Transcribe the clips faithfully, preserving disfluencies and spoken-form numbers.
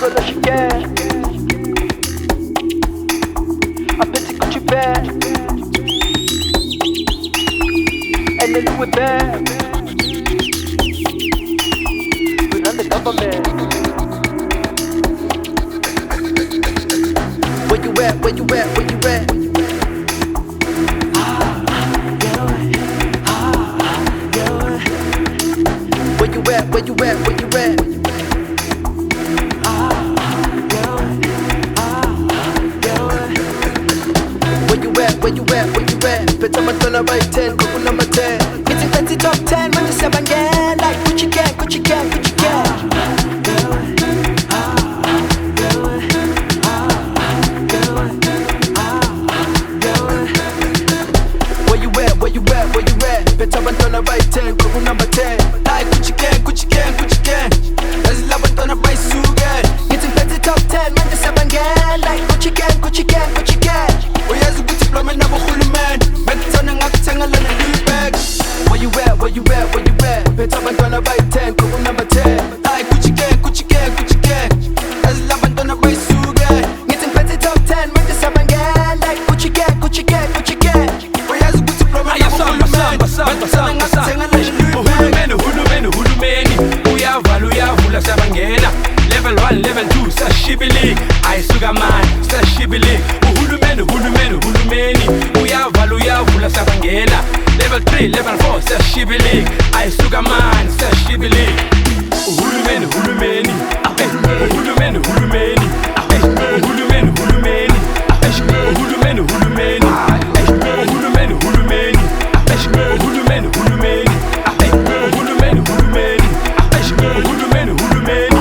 la chicken. Appetit Gucci bag. And then Louis bag. We run the government. Where you at, where you at, where you at? Where you at, where you at, where you at? Where you at, where you at, where you at? Peta matona by ten, kuku number ten. It's a fancy top ten, man, just seven again. Like Gucci gang, Gucci gang, Gucci gang. Where you at, where you at, where you at? Peta matona by ten, kuku number ten. Like Gucci gang, Gucci gang, Gucci gang. That's love matona by Sugan. It's a fancy top ten, man, just seven again. Like Gucci gang, Gucci gang, Gucci gang. Uyazi ukuthi ploma nabo hulumeni Bekutona ngakuthenga lana new bag. Where you at, where you at, where you at? Phethe abantwana bayi ten, kuku number ten. Hayi Gucci gang, Gucci gang, Gucci gang. Yazi labantwana bayisuke. Ngithi ngiphethe top ten, manje sabangena. Like Gucci gang, Gucci gang, Gucci gang. Uyazi ukuthi ploma nabo hulumeni Bekutona ngakuthenga lana new bag. Uhulumeni, uhulumeni uyavala uyavula sabangena. Level one, level two, sashibili ayisuka manje, sashibili. Uhulumeni, uhulumeni, uhulumeni uyavala uyavula sabangena. Level three, level four, sashibili ayisuka manje, sashibili. Uhulumeni, uhulumeni, uhulumeni, uhulumeni, uhulumeni, uhulumeni, uhulumeni, uhulumeni, uhulumeni, uhulumeni, uhulumeni, uhulumeni, uhulumeni, uhulumeni, uhulumeni.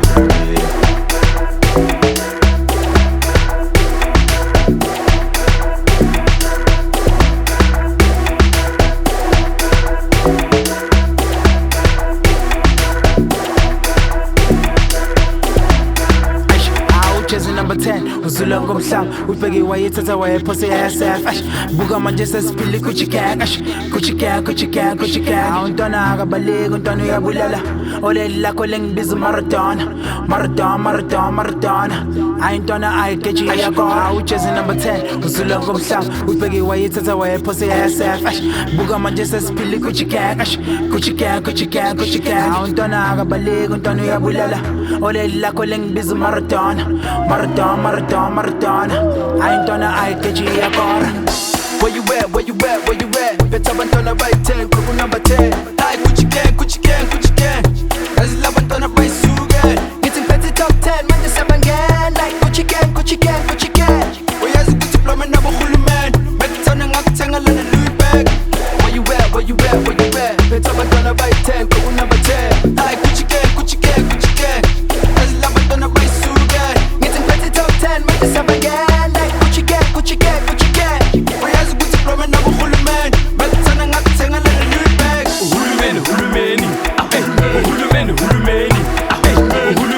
Number ten, uzula ngomhlanga ubheke wayethatha wayephose S F. Buka manje sesiphile Gucci gang, Gucci gang, Gucci gang, Gucci gang. Awuntwana akabaleki, untwana uyabulala. Oleli lakho lengibiza Maradona, Maradona, Maradona, Maradona. Ayintwana ayigeji iyakora. Ujezi number ten, uzula ngomhlanga ubheke wayethatha wayephose S F. Buka manje sesiphile Gucci gang, Gucci gang, Gucci gang, Gucci gang. Awuntwana akabaleki, untwana uyabulala. Oleli lakho lengibiza Maradona, Maradona, Maradona, Maradona. Ayintwana ayigeji iyakora. Where you at, where you at, where you at? Phethe abantwana bayi ten, kuku number ten. Hayi Gucci gang, Gucci gang, Gucci gang. Yazi labantwana bayisuke. Ngithi ngiphethe top ten, manje sabangena. Like Gucci gang, Gucci gang, Gucci gang. Uyazi ukuthi ploma nabo hulumeni Bekutona ngakuthenga lana Louis bag. Where you at, where you at, where you at? Phethe abantwana bayi ten, kuku number ten. Hayi Gucci gang, Gucci gang, Gucci gang. Yazi labantwana bayisuke. Ngithi ngiphethe top ten, manje sabangena. Like Gucci gang, Gucci gang, Gucci gang. Uyazi ukuthi ploma nabo hulumeni Bekutona ngakuthenga lana Louis bag. Uhulumeni, uhulumeni, uhulumeni, uhulumeni, uhulumeni.